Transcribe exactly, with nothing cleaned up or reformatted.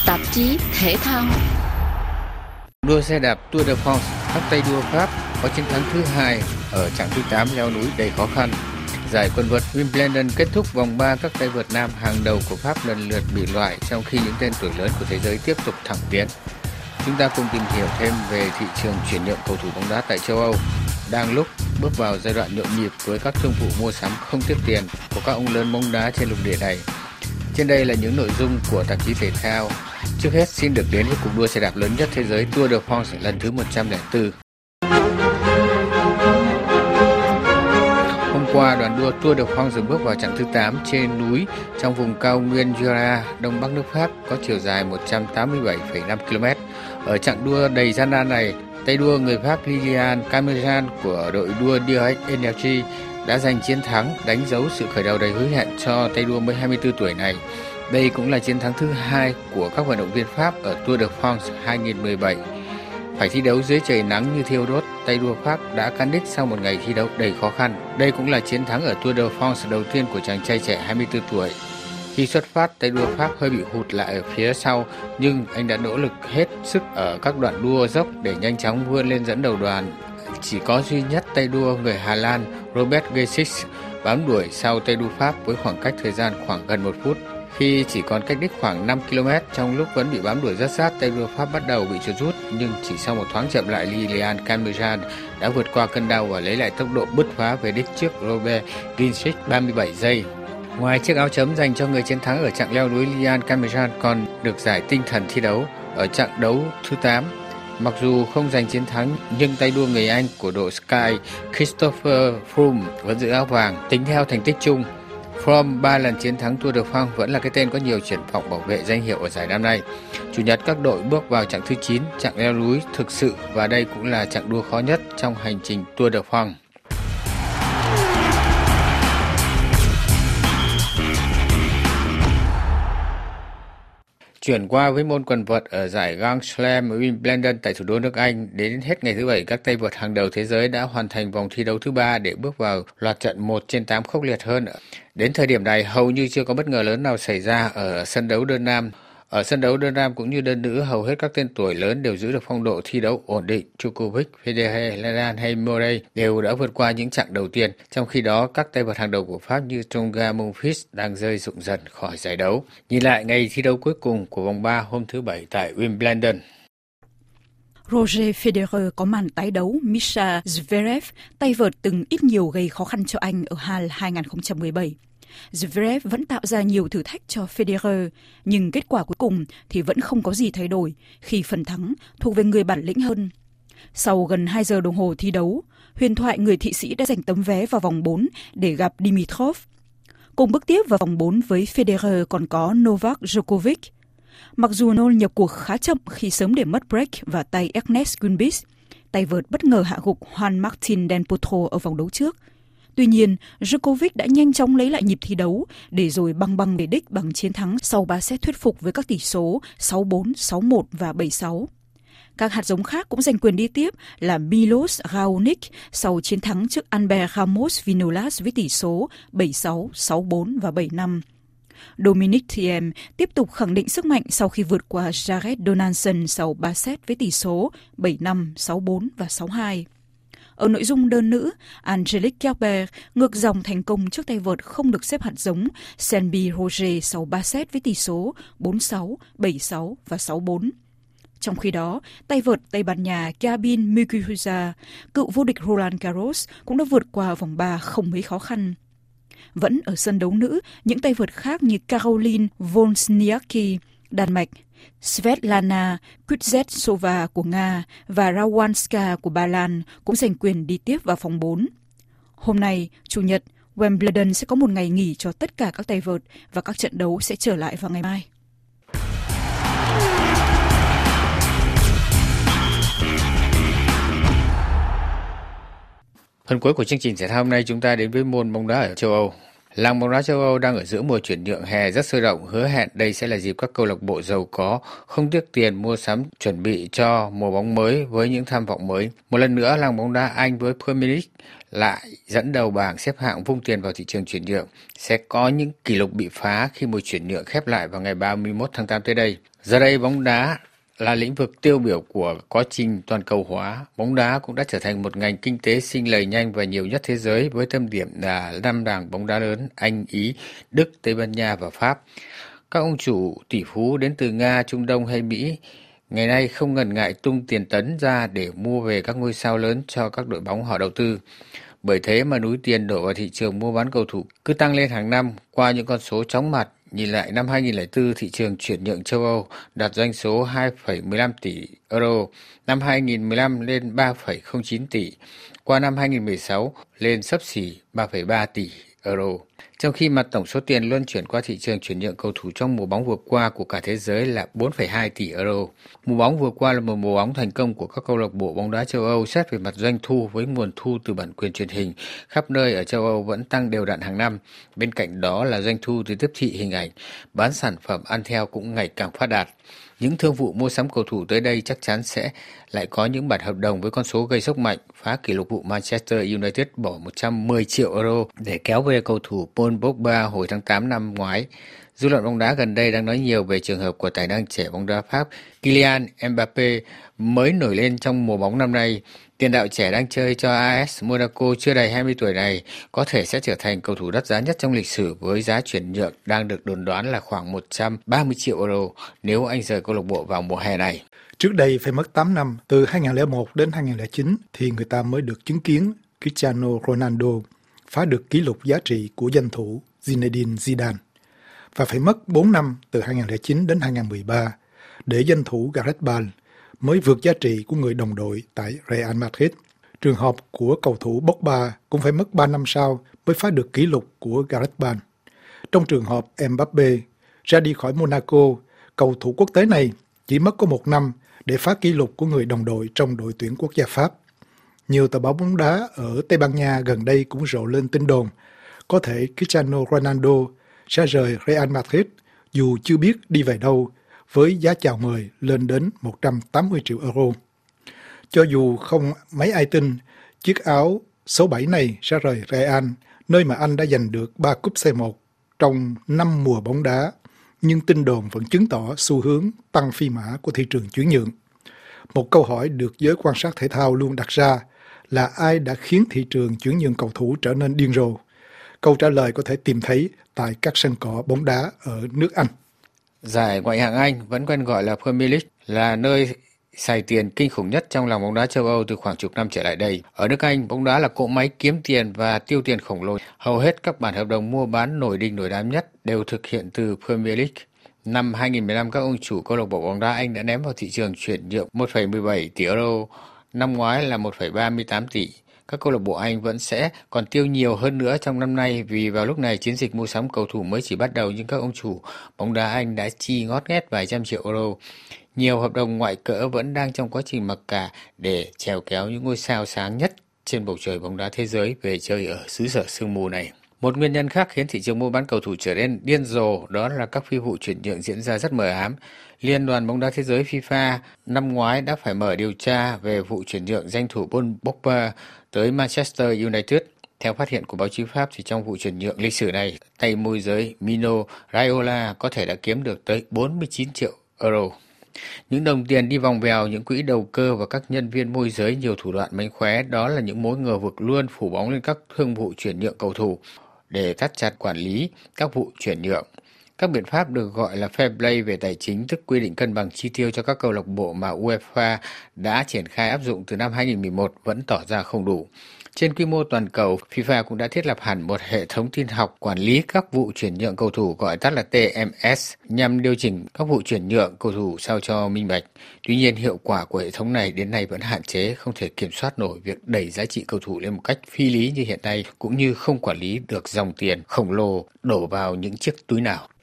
tạp chí thể thao. Đua xe đạp Tour de France, các tay đua Pháp có chiến thắng thứ hai ở chặng thứ tám leo núi đầy khó khăn. Giải quần vợt Wimbledon kết thúc vòng ba, các tay vợt nam hàng đầu của Pháp lần lượt bị loại, trong khi những tên tuổi lớn của thế giới tiếp tục thẳng tiến. Chúng ta cùng tìm hiểu thêm về thị trường chuyển nhượng cầu thủ bóng đá tại châu Âu, đang lúc bước vào giai đoạn nhộn nhịp với các thương vụ mua sắm không tiếc tiền của các ông lớn bóng đá trên lục địa này. Trên đây là những nội dung của tạp chí thể thao. Trước hết xin được đến với cuộc đua xe đạp lớn nhất thế giới Tour de France lần thứ một trăm lẻ bốn. Hôm qua, đoàn đua Tour de France bước vào chặng thứ tám trên núi trong vùng cao nguyên Jura, đông bắc nước Pháp, có chiều dài một trăm tám mươi bảy phẩy năm ki lô mét. Ở chặng đua đầy gian nan này, tay đua người Pháp Lilian Cameron của đội đua Direct Energy đã giành chiến thắng, đánh dấu sự khởi đầu đầy hứa hẹn cho tay đua mới hai mươi tư tuổi này. Đây cũng là chiến thắng thứ hai của các vận động viên Pháp ở Tour de France hai không một bảy. Phải thi đấu dưới trời nắng như thiêu đốt, tay đua Pháp đã cán đích sau một ngày thi đấu đầy khó khăn. Đây cũng là chiến thắng ở Tour de France đầu tiên của chàng trai trẻ hai mươi tư tuổi. Khi xuất phát, tay đua Pháp hơi bị hụt lại ở phía sau, nhưng anh đã nỗ lực hết sức ở các đoạn đua dốc để nhanh chóng vươn lên dẫn đầu đoàn. Chỉ có duy nhất tay đua người Hà Lan Robert Gesink bám đuổi sau tay đua Pháp với khoảng cách thời gian khoảng gần một phút. Khi chỉ còn cách đích khoảng năm ki lô mét, trong lúc vẫn bị bám đuổi rất sát, tay đua Pháp bắt đầu bị chuột rút, nhưng chỉ sau một thoáng chậm lại, Lilian Cameron đã vượt qua cơn đau và lấy lại tốc độ bứt phá về đích trước Robert Gesink ba mươi bảy giây. Ngoài chiếc áo chấm dành cho người chiến thắng ở chặng leo núi, Lilian Cameron còn được giải tinh thần thi đấu ở chặng đấu thứ tám. Mặc dù không giành chiến thắng, nhưng tay đua người Anh của đội Sky Christopher Froome vẫn giữ áo vàng. Tính theo thành tích chung, Froome ba lần chiến thắng Tour de France vẫn là cái tên có nhiều triển vọng bảo vệ danh hiệu ở giải năm nay. Chủ nhật, các đội bước vào chặng thứ chín, chặng leo núi thực sự, và đây cũng là chặng đua khó nhất trong hành trình Tour de France. Chuyển qua với môn quần vợt ở giải Grand Slam Wimbledon tại thủ đô nước Anh, đến hết ngày thứ Bảy, các tay vợt hàng đầu thế giới đã hoàn thành vòng thi đấu thứ ba để bước vào loạt trận một trên tám khốc liệt hơn. Đến thời điểm này, hầu như chưa có bất ngờ lớn nào xảy ra ở sân đấu đơn nam. Ở sân đấu đơn nam cũng như đơn nữ, hầu hết các tên tuổi lớn đều giữ được phong độ thi đấu ổn định. Djokovic, Federer, Nadal hay Murray đều đã vượt qua những chặng đầu tiên. Trong khi đó, các tay vợt hàng đầu của Pháp như Tsonga, Monfils đang rơi rụng dần khỏi giải đấu. Nhìn lại ngày thi đấu cuối cùng của vòng ba hôm thứ Bảy tại Wimbledon. Roger Federer có màn tái đấu Mischa Zverev, tay vợt từng ít nhiều gây khó khăn cho anh ở Halle hai không một bảy. Zverev vẫn tạo ra nhiều thử thách cho Federer, nhưng kết quả cuối cùng thì vẫn không có gì thay đổi khi phần thắng thuộc về người bản lĩnh hơn. Sau gần hai giờ đồng hồ thi đấu, huyền thoại người Thụy Sĩ đã giành tấm vé vào vòng bốn để gặp Dimitrov. Cùng bước tiếp vào vòng bốn với Federer còn có Novak Djokovic. Mặc dù Novak nhập cuộc khá chậm khi sớm để mất break và tay Ernest Gulbis, tay vợt bất ngờ hạ gục Juan Martín del Potro ở vòng đấu trước. Tuy nhiên, Djokovic đã nhanh chóng lấy lại nhịp thi đấu để rồi băng băng về đích bằng chiến thắng sau ba set thuyết phục với các tỷ số sáu bốn, sáu một và bảy sáu. Các hạt giống khác cũng giành quyền đi tiếp là Milos Raonic sau chiến thắng trước Albert Ramos Vinolas với tỷ số bảy sáu, sáu bốn và bảy năm. Dominic Thiem tiếp tục khẳng định sức mạnh sau khi vượt qua Jared Donaldson sau ba set với tỷ số bảy năm, sáu bốn và sáu hai. Ở nội dung đơn nữ, Angelique Kerber ngược dòng thành công trước tay vợt không được xếp hạt giống Sylvie Roger sau ba set với tỷ số bốn sáu, bảy sáu và sáu bốn. Trong khi đó, tay vợt Tây Ban Nha Gabin Muguruza, cựu vô địch Roland Garros, cũng đã vượt qua vòng ba không mấy khó khăn. Vẫn ở sân đấu nữ, những tay vợt khác như Caroline Wozniacki, Đan Mạch, Svetlana Kuznetsova của Nga và Rawanska của Ba Lan cũng giành quyền đi tiếp vào vòng bốn. Hôm nay, Chủ nhật, Wimbledon sẽ có một ngày nghỉ cho tất cả các tay vợt và các trận đấu sẽ trở lại vào ngày mai. Phần cuối của chương trình thể thao hôm nay, chúng ta đến với môn bóng đá ở châu Âu. Làng bóng đá châu Âu đang ở giữa mùa chuyển nhượng hè rất sôi động, hứa hẹn đây sẽ là dịp các câu lạc bộ giàu có không tiếc tiền mua sắm chuẩn bị cho mùa bóng mới với những tham vọng mới. Một lần nữa, làng bóng đá Anh với Premier League lại dẫn đầu bảng xếp hạng vung tiền vào thị trường chuyển nhượng. Sẽ có những kỷ lục bị phá khi mùa chuyển nhượng khép lại vào ngày ba mươi mốt tháng tám tới đây. Giờ đây, bóng đá là lĩnh vực tiêu biểu của quá trình toàn cầu hóa. Bóng đá cũng đã trở thành một ngành kinh tế sinh lời nhanh và nhiều nhất thế giới với tâm điểm là năm đảng bóng đá lớn Anh, Ý, Đức, Tây Ban Nha và Pháp. Các ông chủ tỷ phú đến từ Nga, Trung Đông hay Mỹ ngày nay không ngần ngại tung tiền tấn ra để mua về các ngôi sao lớn cho các đội bóng họ đầu tư. Bởi thế mà núi tiền đổ vào thị trường mua bán cầu thủ cứ tăng lên hàng năm qua những con số chóng mặt. Nhìn lại năm hai nghìn không trăm lẻ bốn, thị trường chuyển nhượng châu Âu đạt doanh số hai phẩy mười lăm tỷ euro, năm hai nghìn không trăm mười lăm lên ba phẩy không chín tỷ, qua năm hai nghìn không trăm mười sáu lên xấp xỉ ba phẩy ba tỷ euro. Trong khi mà tổng số tiền luân chuyển qua thị trường chuyển nhượng cầu thủ trong mùa bóng vừa qua của cả thế giới là bốn phẩy hai tỷ euro. Mùa bóng vừa qua là một mùa bóng thành công của các câu lạc bộ bóng đá châu Âu xét về mặt doanh thu, với nguồn thu từ bản quyền truyền hình khắp nơi ở châu Âu vẫn tăng đều đặn hàng năm. Bên cạnh đó là doanh thu từ tiếp thị hình ảnh, bán sản phẩm ăn theo cũng ngày càng phát đạt. Những thương vụ mua sắm cầu thủ tới đây chắc chắn sẽ lại có những bản hợp đồng với con số gây sốc mạnh, phá kỷ lục vụ Manchester United bỏ một trăm mười triệu euro để kéo về cầu thủ Paul Pogba hồi tháng tám năm ngoái. Dư luận bóng đá gần đây đang nói nhiều về trường hợp của tài năng trẻ bóng đá Pháp Kylian Mbappé mới nổi lên trong mùa bóng năm nay. Tiền đạo trẻ đang chơi cho a ét Monaco chưa đầy hai mươi tuổi này có thể sẽ trở thành cầu thủ đắt giá nhất trong lịch sử, với giá chuyển nhượng đang được đồn đoán là khoảng một trăm ba mươi triệu euro nếu anh rời câu lạc bộ vào mùa hè này. Trước đây phải mất tám năm, từ hai nghìn không trăm lẻ một đến hai nghìn không trăm lẻ chín, thì người ta mới được chứng kiến Cristiano Ronaldo phá được kỷ lục giá trị của danh thủ Zinedine Zidane. Và phải mất bốn năm, từ hai nghìn không trăm lẻ chín đến hai nghìn không trăm mười ba, để danh thủ Gareth Bale mới vượt giá trị của người đồng đội tại Real Madrid. Trường hợp của cầu thủ Pogba cũng phải mất ba năm sau mới phá được kỷ lục của Gareth Bale. Trong trường hợp Mbappé ra đi khỏi Monaco, cầu thủ quốc tế này chỉ mất có một năm để phá kỷ lục của người đồng đội trong đội tuyển quốc gia Pháp. Nhiều tờ báo bóng đá ở Tây Ban Nha gần đây cũng rộ lên tin đồn có thể Cristiano Ronaldo sẽ rời Real Madrid dù chưa biết đi về đâu, với giá chào mời lên đến một trăm tám mươi triệu euro. Cho dù không mấy ai tin, chiếc áo số bảy này sẽ rời Real, nơi mà anh đã giành được ba cúp xê một trong năm mùa bóng đá, nhưng tin đồn vẫn chứng tỏ xu hướng tăng phi mã của thị trường chuyển nhượng. Một câu hỏi được giới quan sát thể thao luôn đặt ra là ai đã khiến thị trường chuyển nhượng cầu thủ trở nên điên rồ? Câu trả lời có thể tìm thấy tại các sân cỏ bóng đá ở nước Anh. Giải Ngoại hạng Anh, vẫn quen gọi là Premier League, là nơi xài tiền kinh khủng nhất trong làng bóng đá châu Âu từ khoảng chục năm trở lại đây. Ở nước Anh, bóng đá là cỗ máy kiếm tiền và tiêu tiền khổng lồ. Hầu hết các bản hợp đồng mua bán nổi đình nổi đám nhất đều thực hiện từ Premier League. Năm hai nghìn không trăm mười lăm, các ông chủ câu lạc bộ bóng đá Anh đã ném vào thị trường chuyển nhượng một phẩy mười bảy tỷ euro, năm ngoái là một phẩy ba mươi tám tỷ. Các câu lạc bộ Anh vẫn sẽ còn tiêu nhiều hơn nữa trong năm nay, vì vào lúc này chiến dịch mua sắm cầu thủ mới chỉ bắt đầu, nhưng các ông chủ bóng đá Anh đã chi ngót nghét vài trăm triệu euro. Nhiều hợp đồng ngoại cỡ vẫn đang trong quá trình mặc cả để chèo kéo những ngôi sao sáng nhất trên bầu trời bóng đá thế giới về chơi ở xứ sở sương mù này. Một nguyên nhân khác khiến thị trường mua bán cầu thủ trở nên điên rồ đó là các phi vụ chuyển nhượng diễn ra rất mờ ám. Liên đoàn bóng đá thế giới FIFA năm ngoái đã phải mở điều tra về vụ chuyển nhượng danh thủ Paul Pogba tới Manchester United. Theo phát hiện của báo chí Pháp, thì trong vụ chuyển nhượng lịch sử này, tay môi giới Mino Raiola có thể đã kiếm được tới bốn mươi chín triệu euro. Những đồng tiền đi vòng vèo, những quỹ đầu cơ và các nhân viên môi giới nhiều thủ đoạn mánh khóe, đó là những mối ngờ vực luôn phủ bóng lên các thương vụ chuyển nhượng cầu thủ để thắt chặt quản lý các vụ chuyển nhượng. Các biện pháp được gọi là fair play về tài chính, tức quy định cân bằng chi tiêu cho các câu lạc bộ mà UEFA đã triển khai áp dụng từ năm hai nghìn không trăm mười một vẫn tỏ ra không đủ. Trên quy mô toàn cầu, FIFA cũng đã thiết lập hẳn một hệ thống tin học quản lý các vụ chuyển nhượng cầu thủ, gọi tắt là tê em ét, nhằm điều chỉnh các vụ chuyển nhượng cầu thủ sao cho minh bạch. Tuy nhiên, hiệu quả của hệ thống này đến nay vẫn hạn chế, không thể kiểm soát nổi việc đẩy giá trị cầu thủ lên một cách phi lý như hiện nay, cũng như không quản lý được dòng tiền khổng lồ đổ vào những chiếc túi nào.